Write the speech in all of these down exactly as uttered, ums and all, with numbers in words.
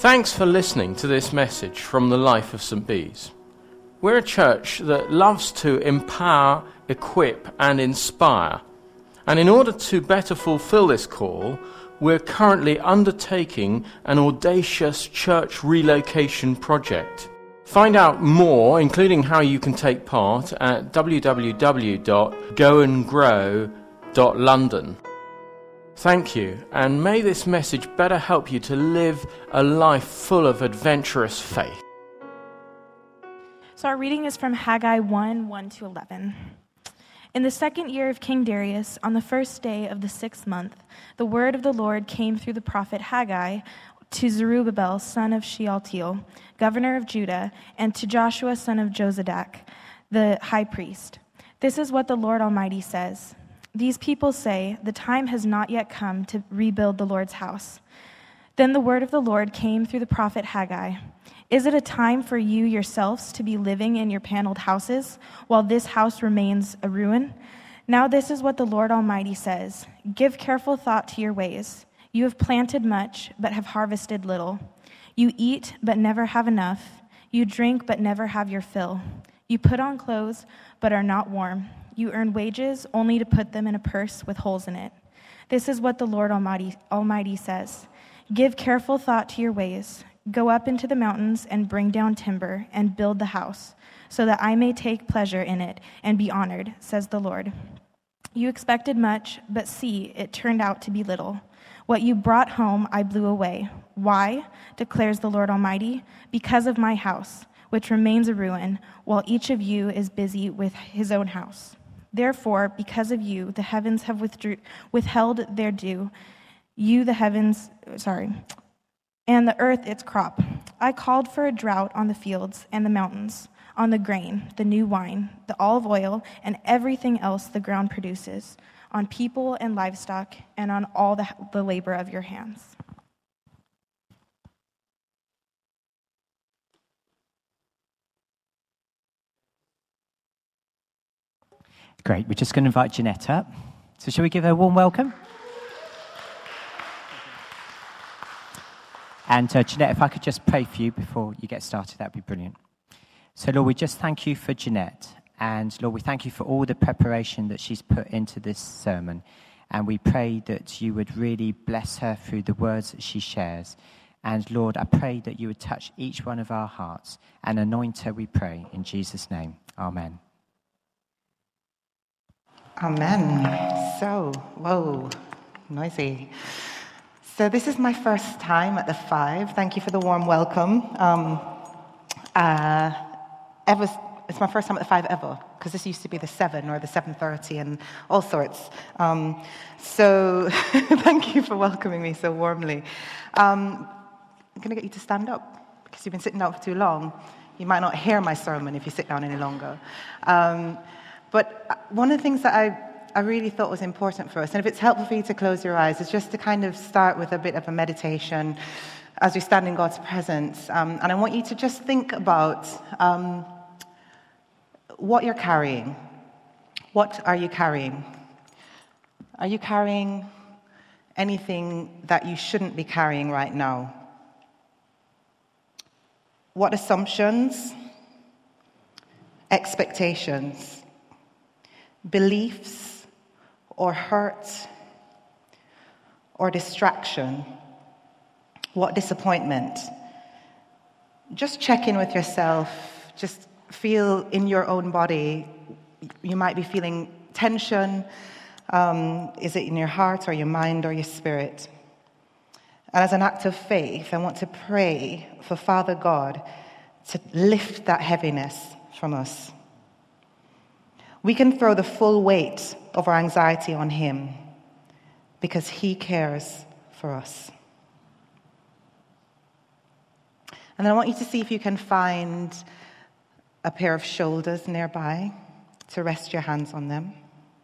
Thanks for listening to this message from the life of Saint Bees. We're a church that loves to empower, equip and inspire. And in order to better fulfill this call, we're currently undertaking an audacious church relocation project. Find out more, including how you can take part, at w w w dot go and grow dot london. Thank you, and may this message better help you to live a life full of adventurous faith. So our reading is from Haggai one, one to eleven. In the second year of King Darius, on the first day of the sixth month, the word of the Lord came through the prophet Haggai to Zerubbabel, son of Shealtiel, governor of Judah, and to Joshua, son of Jozadak, the high priest. This is what the Lord Almighty says. These people say, the time has not yet come to rebuild the Lord's house. Then the word of the Lord came through the prophet Haggai. Is it a time for you yourselves to be living in your paneled houses, while this house remains a ruin? Now this is what the Lord Almighty says. Give careful thought to your ways. You have planted much, but have harvested little. You eat, but never have enough. You drink, but never have your fill. You put on clothes, but are not warm. You earn wages only to put them in a purse with holes in it. This is what the Lord Almighty, Almighty says. Give careful thought to your ways. Go up into the mountains and bring down timber and build the house, so that I may take pleasure in it and be honored, says the Lord. You expected much, but see, it turned out to be little. What you brought home I blew away. Why? Declares the Lord Almighty. Because of my house, which remains a ruin, while each of you is busy with his own house. Therefore, because of you, the heavens have withdrew, withheld their dew. You, the heavens, sorry, and the earth its crop. I called for a drought on the fields and the mountains, on the grain, the new wine, the olive oil, and everything else the ground produces, on people and livestock, and on all the, the labor of your hands. Great. We're just going to invite Jeanette up. So shall we give her a warm welcome? And uh, Jeanette, if I could just pray for you before you get started, that would be brilliant. So Lord, we just thank you for Jeanette. And Lord, we thank you for all the preparation that she's put into this sermon. And we pray that you would really bless her through the words that she shares. And Lord, I pray that you would touch each one of our hearts and anoint her, we pray, in Jesus' name. Amen. Amen. So, whoa, noisy. So this is my first time at the Five. Thank you for the warm welcome. Um, uh, ever, it's my first time at the Five ever, because this used to be the Seven or the seven thirty and all sorts. Um, so thank you for welcoming me so warmly. Um, I'm going to get you to stand up, because you've been sitting down for too long. You might not hear my sermon if you sit down any longer. Um, But one of the things that I, I really thought was important for us, and if it's helpful for you to close your eyes, is just to kind of start with a bit of a meditation as we stand in God's presence. Um, and I want you to just think about um, what you're carrying. What are you carrying? Are you carrying anything that you shouldn't be carrying right now? What assumptions, expectations, beliefs, or hurt, or distraction? What disappointment? Just check in with yourself. Just feel in your own body. You might be feeling tension. Um, is it in your heart or your mind or your spirit? And as an act of faith, I want to pray for Father God to lift that heaviness from us. We can throw the full weight of our anxiety on him because he cares for us. And then I want you to see if you can find a pair of shoulders nearby to rest your hands on them.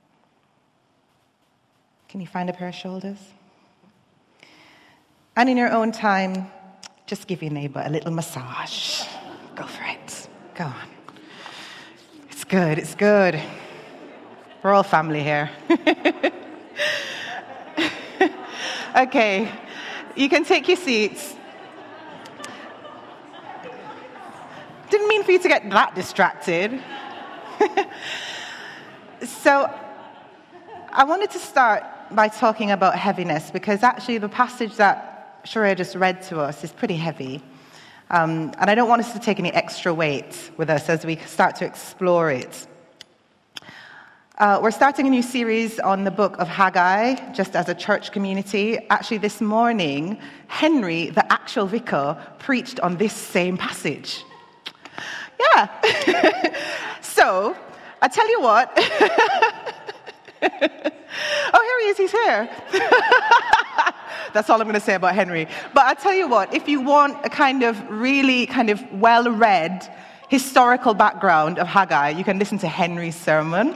Can you find a pair of shoulders? And in your own time, just give your neighbor a little massage. Go for it. Go on. It's good, it's good. We're all family here. Okay, you can take your seats. for you to get that distracted. So I wanted to start by talking about heaviness, because actually the passage that Sharia just read to us is pretty heavy. Um, and I don't want us to take any extra weight with us as we start to explore it. Uh, we're starting a new series on the book of Haggai, just as a church community. Actually, this morning, Henry, the actual vicar, preached on this same passage. Yeah. So, I tell you what. Oh, here he is, he's here. That's all I'm going to say about Henry. But I tell you what, if you want a kind of really kind of well-read historical background of Haggai, you can listen to Henry's sermon.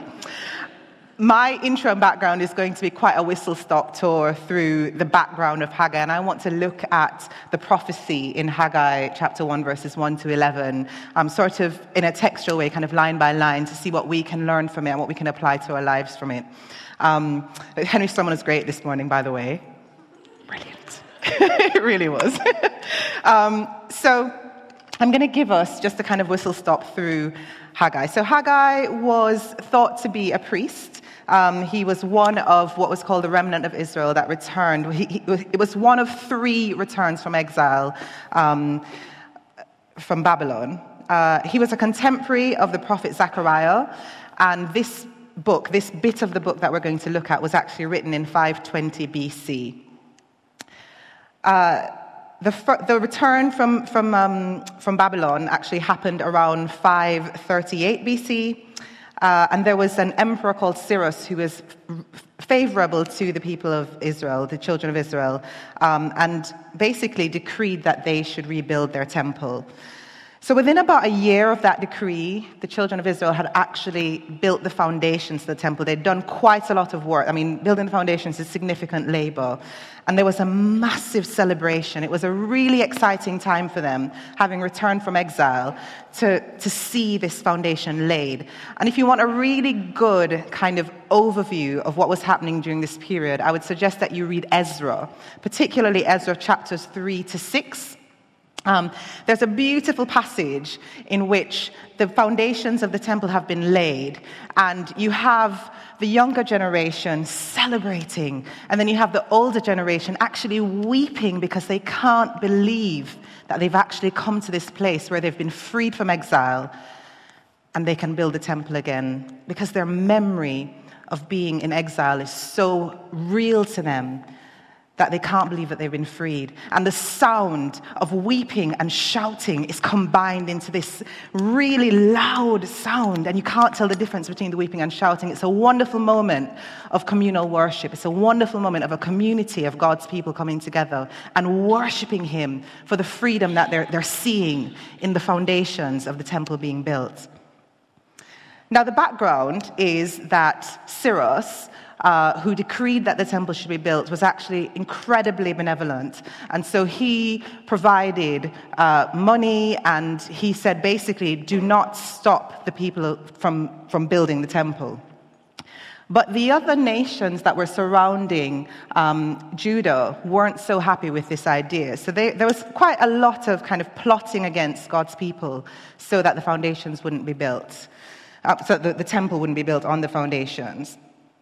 My intro and background is going to be quite a whistle-stop tour through the background of Haggai, and I want to look at the prophecy in Haggai chapter one, verses one to eleven, um, sort of in a textual way, kind of line by line, to see what we can learn from it and what we can apply to our lives from it. Um, Henry's sermon was great this morning, by the way. Brilliant. It really was. um, so I'm going to give us just a kind of whistle-stop through Haggai. So Haggai was thought to be a priest. Um, he was one of what was called the remnant of Israel that returned. He, he, it was one of three returns from exile um, from Babylon. Uh, he was a contemporary of the prophet Zechariah, and this book, this bit of the book that we're going to look at, was actually written in five twenty B C. Uh, The, the return from, from, um, from Babylon actually happened around five thirty-eight B C, uh, and there was an emperor called Cyrus who was favorable to the people of Israel, the children of Israel, um, and basically decreed that they should rebuild their temple. So within about a year of that decree, the children of Israel had actually built the foundations of the temple. They'd done quite a lot of work. I mean, building the foundations is significant labor. And there was a massive celebration. It was a really exciting time for them, having returned from exile, to, to see this foundation laid. And if you want a really good kind of overview of what was happening during this period, I would suggest that you read Ezra, particularly Ezra chapters three to six. Um, there's a beautiful passage in which the foundations of the temple have been laid, and you have the younger generation celebrating, and then you have the older generation actually weeping because they can't believe that they've actually come to this place where they've been freed from exile and they can build the temple again, because their memory of being in exile is so real to them that they can't believe that they've been freed. And the sound of weeping and shouting is combined into this really loud sound, and you can't tell the difference between the weeping and shouting. It's a wonderful moment of communal worship. It's a wonderful moment of a community of God's people coming together and worshiping Him for the freedom that they're, they're seeing in the foundations of the temple being built. Now, the background is that Cyrus, Uh, who decreed that the temple should be built, was actually incredibly benevolent. And so he provided uh, money, and he said, basically, do not stop the people from, from building the temple. But the other nations that were surrounding um, Judah weren't so happy with this idea. So they, there was quite a lot of kind of plotting against God's people so that the foundations wouldn't be built, uh, so that the temple wouldn't be built on the foundations.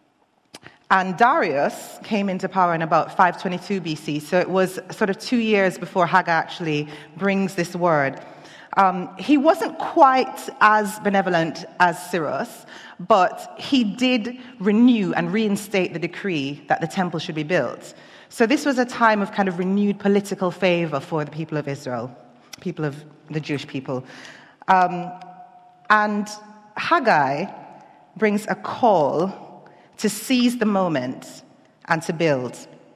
And Darius came into power in about five twenty-two B C, so it was sort of two years before Haggai actually brings this word. Um, he wasn't quite as benevolent as Cyrus, but he did renew and reinstate the decree that the temple should be built. So this was a time of kind of renewed political favor for the people of Israel, people of the Jewish people. Um, and Haggai brings a call to seize the moment and to build.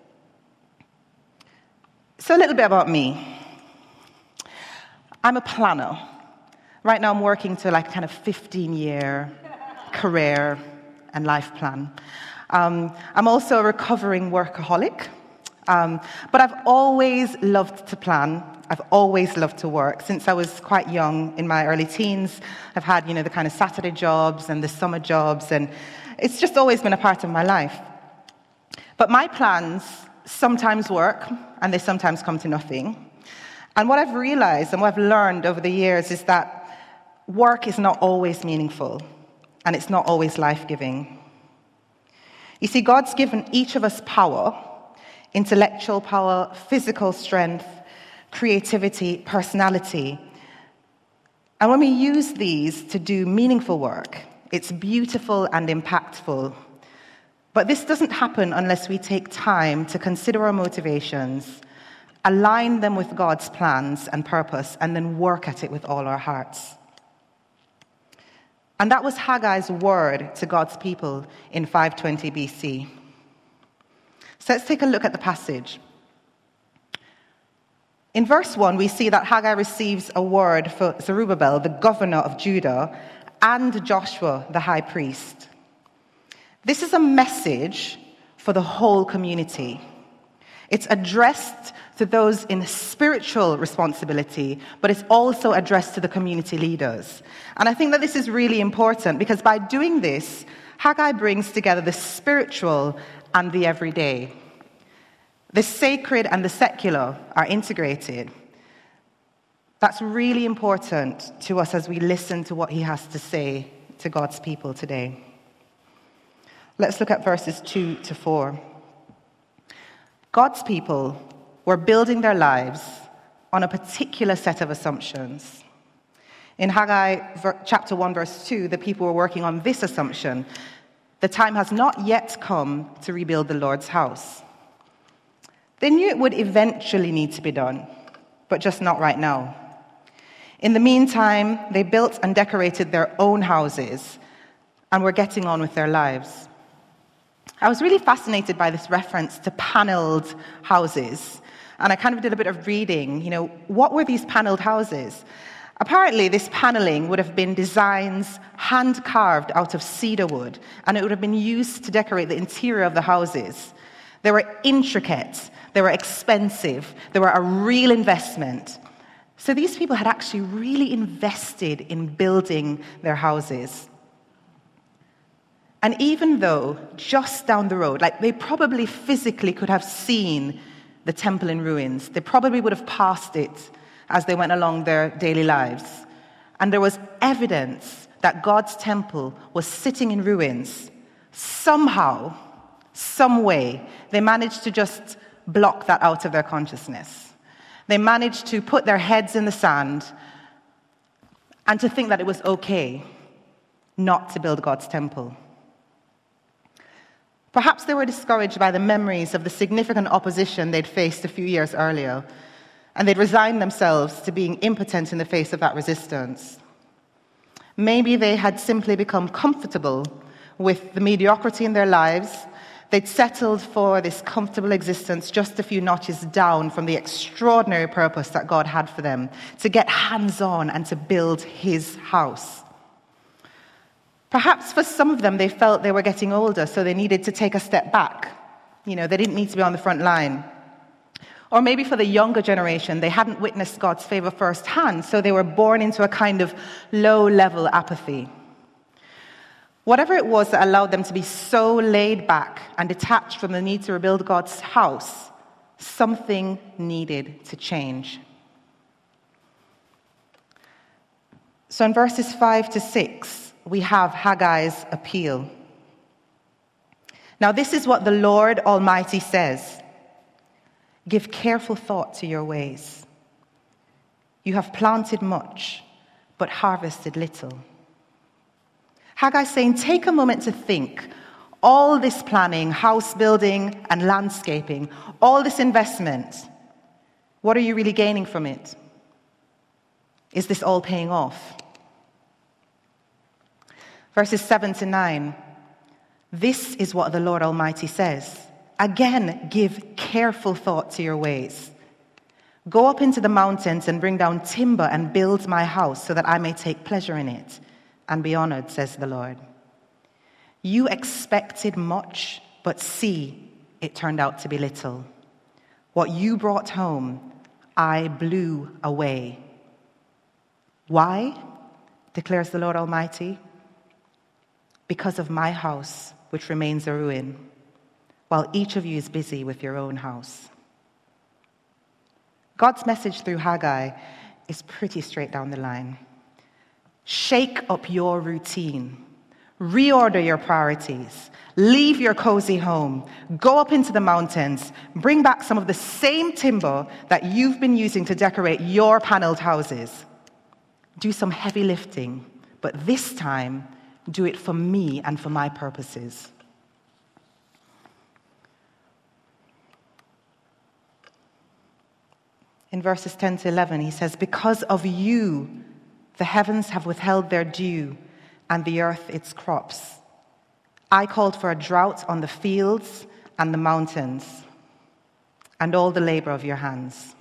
So a little bit about me. I'm a planner. Right now I'm working to like a kind of fifteen-year career and life plan. Um, I'm also a recovering workaholic. Um, but I've always loved to plan. I've always loved to work. Since I was quite young, in my early teens, I've had, you know, the kind of Saturday jobs and the summer jobs, and it's just always been a part of my life. But my plans sometimes work, and they sometimes come to nothing. And what I've realized and what I've learned over the years is that work is not always meaningful, and it's not always life-giving. You see, God's given each of us power, intellectual power, physical strength, creativity, personality. And when we use these to do meaningful work, it's beautiful and impactful. But this doesn't happen unless we take time to consider our motivations, align them with God's plans and purpose, and then work at it with all our hearts. And that was Haggai's word to God's people in five twenty B C. So let's take a look at the passage. In verse one, we see that Haggai receives a word for Zerubbabel, the governor of Judah, and Joshua, the high priest. This is a message for the whole community. It's addressed to those in spiritual responsibility, but it's also addressed to the community leaders. And I think that this is really important because by doing this, Haggai brings together the spiritual and the everyday. The sacred and the secular are integrated. That's really important to us as we listen to what he has to say to God's people today. Let's look at verses two to four. God's people were building their lives on a particular set of assumptions. In Haggai chapter one, verse two, the people were working on this assumption: the time has not yet come to rebuild the Lord's house. They knew it would eventually need to be done, but just not right now. In the meantime, they built and decorated their own houses and were getting on with their lives. I was really fascinated by this reference to paneled houses, and I kind of did a bit of reading. You know, what were these paneled houses? Apparently, this paneling would have been designs hand-carved out of cedar wood, and it would have been used to decorate the interior of the houses. They were intricate, they were expensive, they were a real investment. So these people had actually really invested in building their houses. And even though just down the road, like they probably physically could have seen the temple in ruins, they probably would have passed it as they went along their daily lives. And there was evidence that God's temple was sitting in ruins. Somehow, some way, they managed to just block that out of their consciousness. They managed to put their heads in the sand and to think that it was okay not to build God's temple. Perhaps they were discouraged by the memories of the significant opposition they'd faced a few years earlier, and they'd resigned themselves to being impotent in the face of that resistance. Maybe they had simply become comfortable with the mediocrity in their lives. They'd settled for this comfortable existence just a few notches down from the extraordinary purpose that God had for them, to get hands-on and to build his house. Perhaps for some of them, they felt they were getting older, so they needed to take a step back. You know, they didn't need to be on the front line. Or maybe for the younger generation, they hadn't witnessed God's favor firsthand, so they were born into a kind of low-level apathy. Whatever it was that allowed them to be so laid back and detached from the need to rebuild God's house, something needed to change. So in verses five to six, we have Haggai's appeal. Now, this is what the Lord Almighty says: give careful thought to your ways. You have planted much, but harvested little. Haggai's saying, take a moment to think. All this planning, house building and landscaping, all this investment, what are you really gaining from it? Is this all paying off? Verses seven to nine. This is what the Lord Almighty says. Again, give careful thought to your ways. Go up into the mountains and bring down timber and build my house so that I may take pleasure in it and be honored, says the Lord. You expected much, but see, it turned out to be little. What you brought home, I blew away. Why? Declares the Lord Almighty. Because of my house, which remains a ruin, while each of you is busy with your own house. God's message through Haggai is pretty straight down the line. Shake up your routine. Reorder your priorities. Leave your cozy home. Go up into the mountains. Bring back some of the same timber that you've been using to decorate your paneled houses. Do some heavy lifting, but this time, do it for me and for my purposes. In verses ten to eleven, he says, because of you, the heavens have withheld their dew, and the earth its crops. I called for a drought on the fields and the mountains, and all the labor of your hands.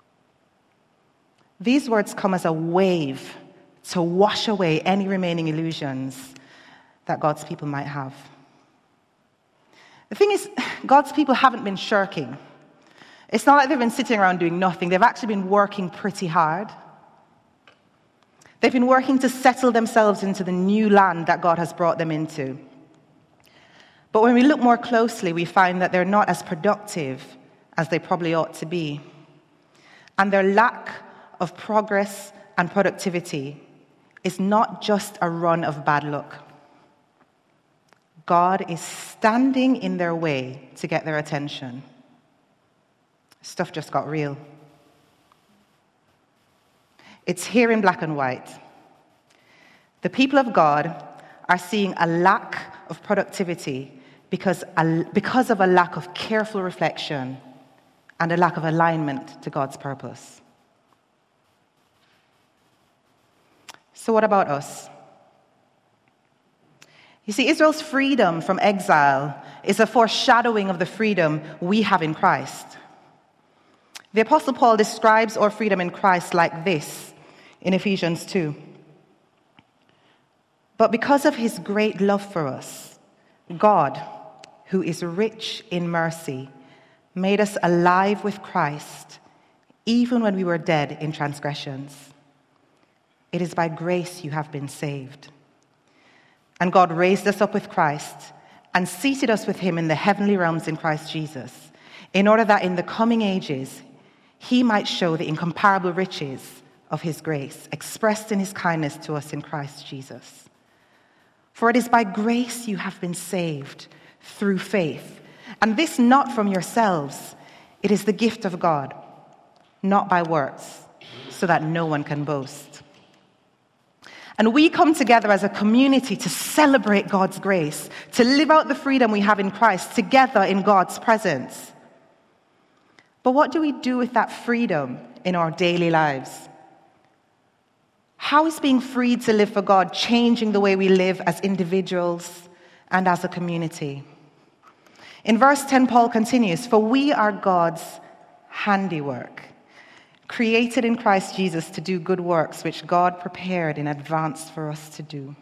These words come as a wave to wash away any remaining illusions that God's people might have. The thing is, God's people haven't been shirking. It's not like they've been sitting around doing nothing. They've actually been working pretty hard. They've been working to settle themselves into the new land that God has brought them into. But when we look more closely, we find that they're not as productive as they probably ought to be. And their lack of progress and productivity is not just a run of bad luck. God is standing in their way to get their attention. Stuff just got real. It's here in black and white. The people of God are seeing a lack of productivity because, a, because of a lack of careful reflection and a lack of alignment to God's purpose. So what about us? You see, Israel's freedom from exile is a foreshadowing of the freedom we have in Christ. The Apostle Paul describes our freedom in Christ like this in Ephesians two. But because of his great love for us, God, who is rich in mercy, made us alive with Christ, even when we were dead in transgressions. It is by grace you have been saved. And God raised us up with Christ and seated us with him in the heavenly realms in Christ Jesus, in order that in the coming ages he might show the incomparable riches of his grace, expressed in his kindness to us in Christ Jesus. For it is by grace you have been saved through faith, and this not from yourselves. It is the gift of God, not by works, so that no one can boast. And we come together as a community to celebrate God's grace, to live out the freedom we have in Christ together in God's presence. But what do we do with that freedom in our daily lives? How is being freed to live for God changing the way we live as individuals and as a community? In verse ten, Paul continues, for we are God's handiwork, created in Christ Jesus to do good works, which God prepared in advance for us to do.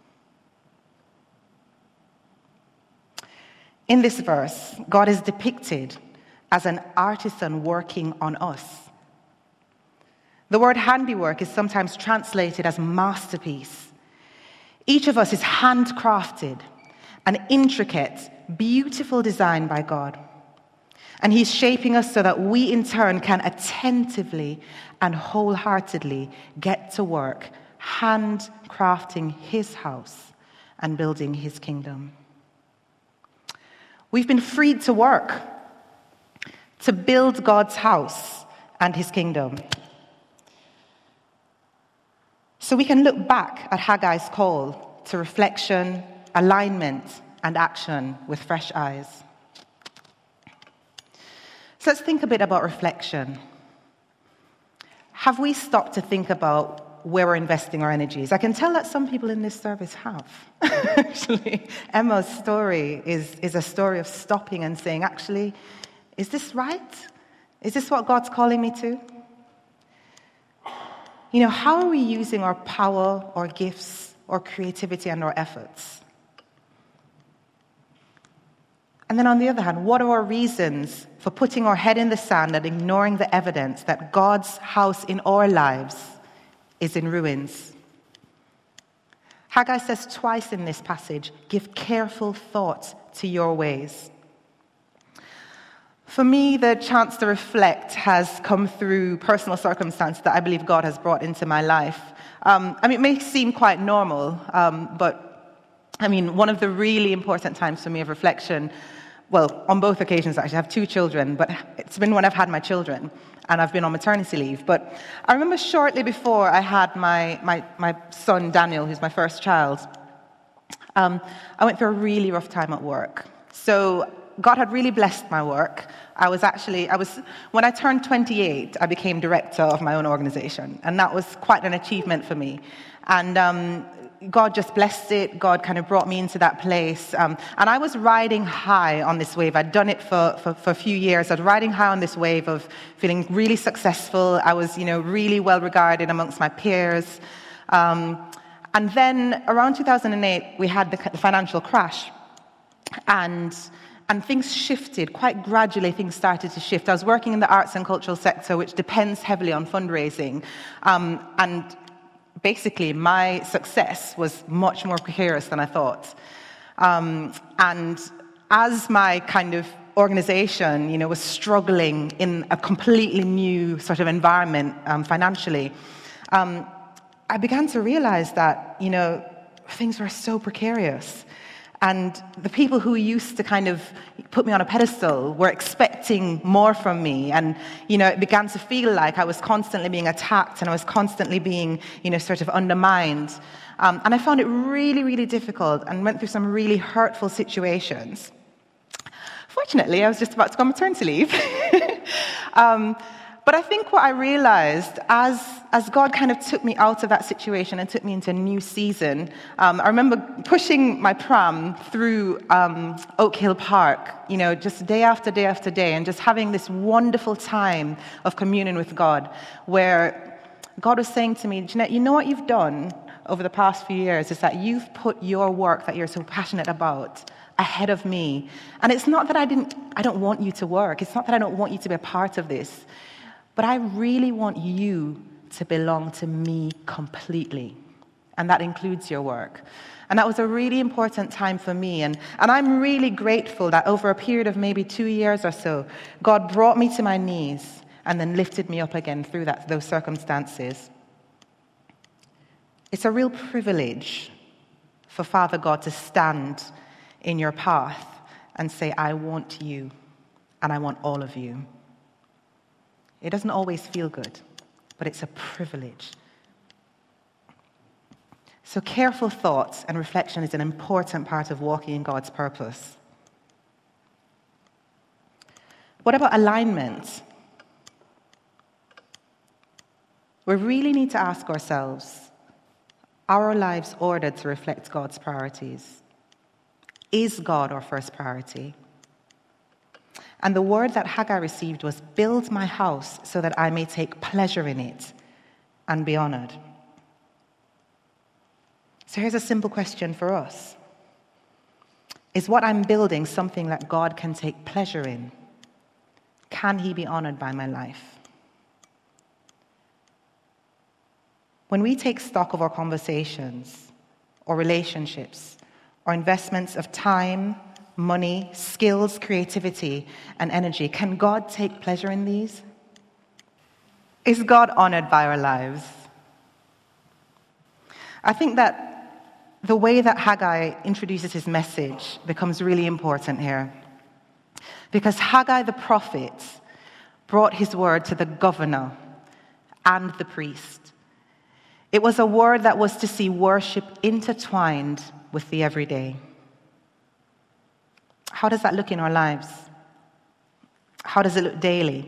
In this verse, God is depicted as an artisan working on us. The word handiwork is sometimes translated as masterpiece. Each of us is handcrafted, an intricate, beautiful design by God. And he's shaping us so that we in turn can attentively and wholeheartedly get to work, handcrafting his house and building his kingdom. We've been freed to work, to build God's house and his kingdom. So we can look back at Haggai's call to reflection, alignment, and action with fresh eyes. So let's think a bit about reflection. Have we stopped to think about where we're investing our energies? I can tell that some people in this service have. Actually, Emma's story is, is a story of stopping and saying, actually, is this right? Is this what God's calling me to? You know, how are we using our power, our gifts, our creativity, and our efforts? And then on the other hand, what are our reasons for putting our head in the sand and ignoring the evidence that God's house in our lives is in ruins? Haggai says twice in this passage, give careful thought to your ways. For me, the chance to reflect has come through personal circumstances that I believe God has brought into my life. Um, I mean, it may seem quite normal, um, but I mean, one of the really important times for me of reflection, well, on both occasions actually, I have two children, but it's been when I've had my children and I've been on maternity leave. But I remember shortly before I had my, my, my son, Daniel, who's my first child, um, I went through a really rough time at work. So God had really blessed my work. I was actually, I was, when I turned twenty-eight, I became director of my own organization. And that was quite an achievement for me. And um, God just blessed it. God kind of brought me into that place. Um, and I was riding high on this wave. I'd done it for, for, for a few years. I was riding high on this wave of feeling really successful. I was, you know, really well regarded amongst my peers. Um, and then around two thousand eight, we had the, the financial crash. And And things shifted. Quite gradually, things started to shift. I was working in the arts and cultural sector, which depends heavily on fundraising. Um, and basically, my success was much more precarious than I thought. Um, and as my kind of organization, you know, was struggling in a completely new sort of environment um, financially, um, I began to realize that, you know, things were so precarious. And the people who used to kind of put me on a pedestal were expecting more from me. And, you know, it began to feel like I was constantly being attacked and I was constantly being, you know, sort of undermined. Um, and I found it really, really difficult and went through some really hurtful situations. Fortunately, I was just about to go on maternity leave. um, But I think what I realized as, as God kind of took me out of that situation and took me into a new season, um, I remember pushing my pram through um, Oak Hill Park, you know, just day after day after day, and just having this wonderful time of communion with God, where God was saying to me, Jeanette, you know what you've done over the past few years is that you've put your work that you're so passionate about ahead of me. And it's not that I didn't, I don't want you to work. It's not that I don't want you to be a part of this. But I really want you to belong to me completely. And that includes your work. And that was a really important time for me. And, and I'm really grateful that over a period of maybe two years or so, God brought me to my knees and then lifted me up again through that, those circumstances. It's a real privilege for Father God to stand in your path and say, I want you, and I want all of you. It doesn't always feel good, but it's a privilege. So careful thoughts and reflection is an important part of walking in God's purpose. What about alignment? We really need to ask ourselves, are our lives ordered to reflect God's priorities? Is God our first priority? And the word that Haggai received was, build my house so that I may take pleasure in it and be honored. So here's a simple question for us. Is what I'm building something that God can take pleasure in? Can he be honored by my life? When we take stock of our conversations, or relationships, or investments of time, money, skills, creativity, and energy, can God take pleasure in these? Is God honored by our lives? I think that the way that Haggai introduces his message becomes really important here. Because Haggai the prophet brought his word to the governor and the priest. It was a word that was to see worship intertwined with the everyday. How does that look in our lives? How does it look daily?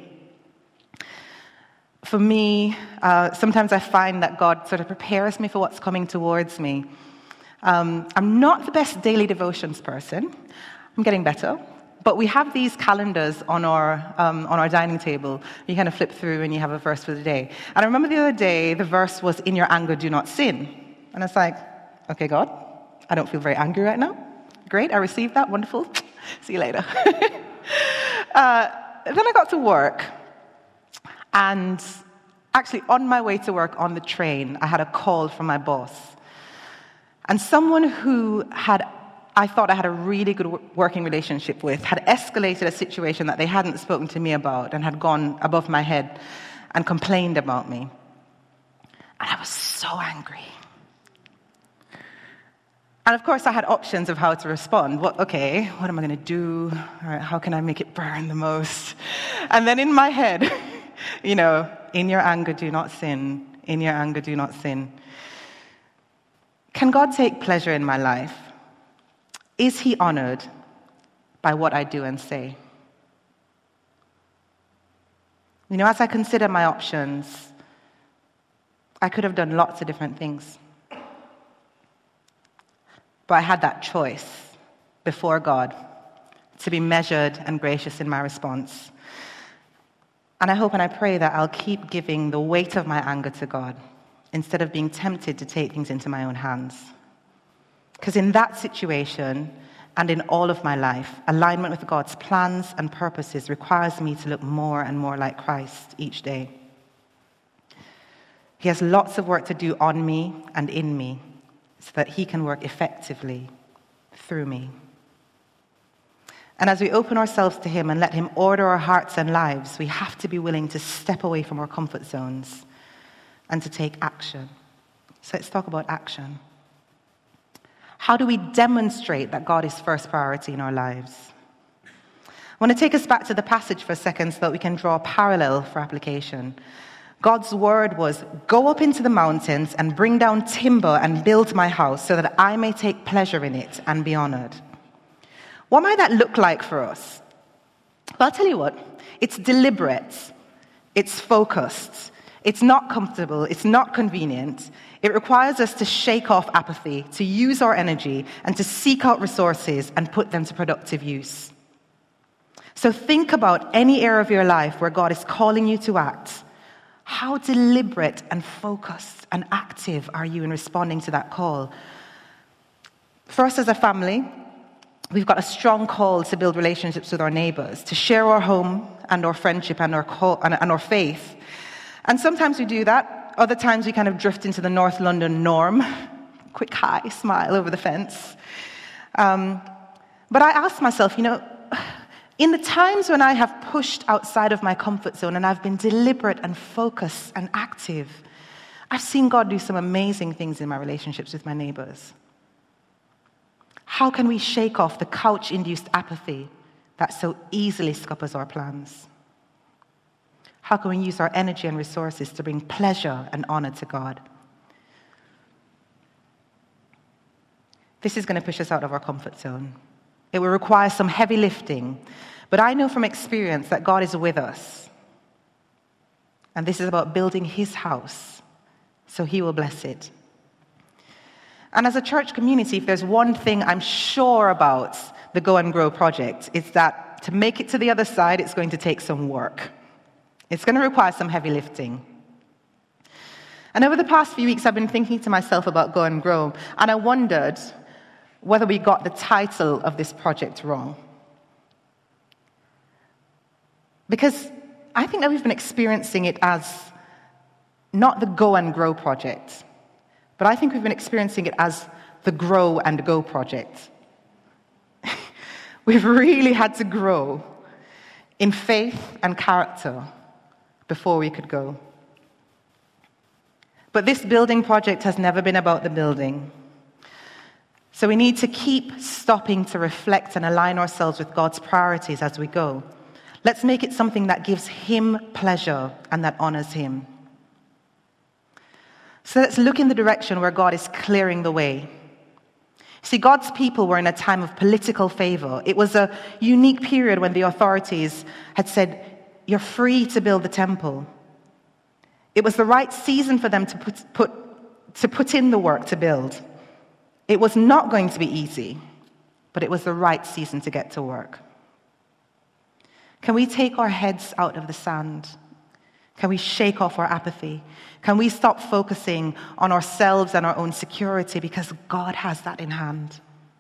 For me, uh, sometimes I find that God sort of prepares me for what's coming towards me. Um, I'm not the best daily devotions person. I'm getting better. But we have these calendars on our um, on our dining table. You kind of flip through and you have a verse for the day. And I remember the other day, the verse was, in your anger, do not sin. And I was like, okay, God, I don't feel very angry right now. Great, I received that, wonderful. See you later. uh, then I got to work. And actually, on my way to work on the train, I had a call from my boss. And someone who had I thought I had a really good working relationship with had escalated a situation that they hadn't spoken to me about and had gone above my head and complained about me. And I was so angry. And of course, I had options of how to respond. What, okay, what am I going to do? All right, how can I make it burn the most? And then in my head, you know, in your anger, do not sin. In your anger, do not sin. Can God take pleasure in my life? Is he honored by what I do and say? You know, as I consider my options, I could have done lots of different things. But I had that choice before God to be measured and gracious in my response. And I hope and I pray that I'll keep giving the weight of my anger to God instead of being tempted to take things into my own hands. Because in that situation and in all of my life, alignment with God's plans and purposes requires me to look more and more like Christ each day. He has lots of work to do on me and in me so that he can work effectively through me. And as we open ourselves to him and let him order our hearts and lives, we have to be willing to step away from our comfort zones and to take action. So let's talk about action. How do we demonstrate that God is first priority in our lives? I want to take us back to the passage for a second so that we can draw a parallel for application. God's word was, go up into the mountains and bring down timber and build my house so that I may take pleasure in it and be honored. What might that look like for us? Well, I'll tell you what. It's deliberate. It's focused. It's not comfortable. It's not convenient. It requires us to shake off apathy, to use our energy, and to seek out resources and put them to productive use. So think about any area of your life where God is calling you to act. How deliberate and focused and active are you in responding to that call? For us as a family, we've got a strong call to build relationships with our neighbors, to share our home and our friendship and our, call, and, and our faith. And sometimes we do that. Other times we kind of drift into the North London norm. Quick hi, smile over the fence. Um, but I ask myself, you know, in the times when I have pushed outside of my comfort zone and I've been deliberate and focused and active, I've seen God do some amazing things in my relationships with my neighbors. How can we shake off the couch-induced apathy that so easily scuppers our plans? How can we use our energy and resources to bring pleasure and honor to God? This is going to push us out of our comfort zone. It will require some heavy lifting, but I know from experience that God is with us. And this is about building his house, so he will bless it. And as a church community, if there's one thing I'm sure about the Go and Grow project, it's that to make it to the other side, it's going to take some work. It's going to require some heavy lifting. And over the past few weeks, I've been thinking to myself about Go and Grow, and I wondered whether we got the title of this project wrong. Because I think that we've been experiencing it as not the Go and Grow project, but I think we've been experiencing it as the Grow and Go project. We've really had to grow in faith and character before we could go. But this building project has never been about the building. So we need to keep stopping to reflect and align ourselves with God's priorities as we go. Let's make it something that gives him pleasure and that honors him. So let's look in the direction where God is clearing the way. See, God's people were in a time of political favor. It was a unique period when the authorities had said, you're free to build the temple. It was the right season for them to put, put, to put in the work to build. It was not going to be easy, but it was the right season to get to work. Can we take our heads out of the sand? Can we shake off our apathy? Can we stop focusing on ourselves and our own security because God has that in hand?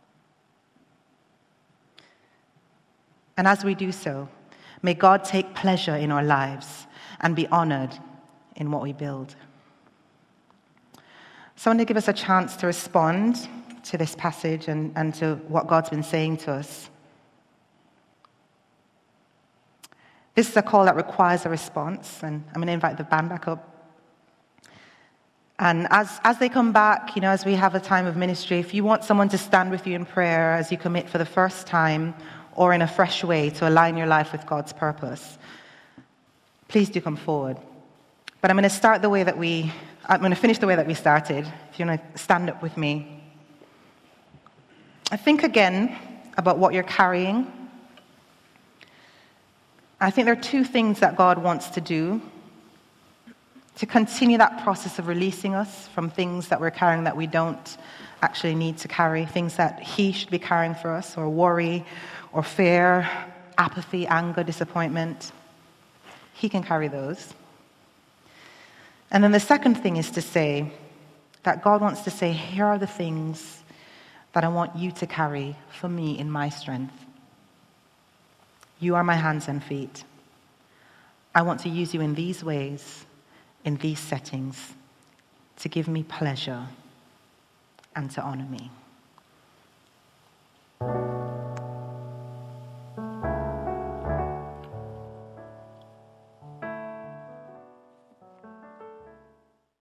And as we do so, may God take pleasure in our lives and be honored in what we build. So I want to give us a chance to respond to this passage and, and to what God's been saying to us. This is a call that requires a response, and I'm going to invite the band back up. And as, as they come back, you know, as we have a time of ministry, if you want someone to stand with you in prayer as you commit for the first time or in a fresh way to align your life with God's purpose, please do come forward. But I'm going to start the way that we, I'm going to finish the way that we started. If you want to stand up with me. I think again about what you're carrying. I think there are two things that God wants to do to continue that process of releasing us from things that we're carrying that we don't actually need to carry, things that He should be carrying for us, or worry, or fear, apathy, anger, disappointment. He can carry those. And then the second thing is to say that God wants to say, here are the things that I want you to carry for me in my strength. You are my hands and feet. I want to use you in these ways, in these settings, to give me pleasure and to honor me.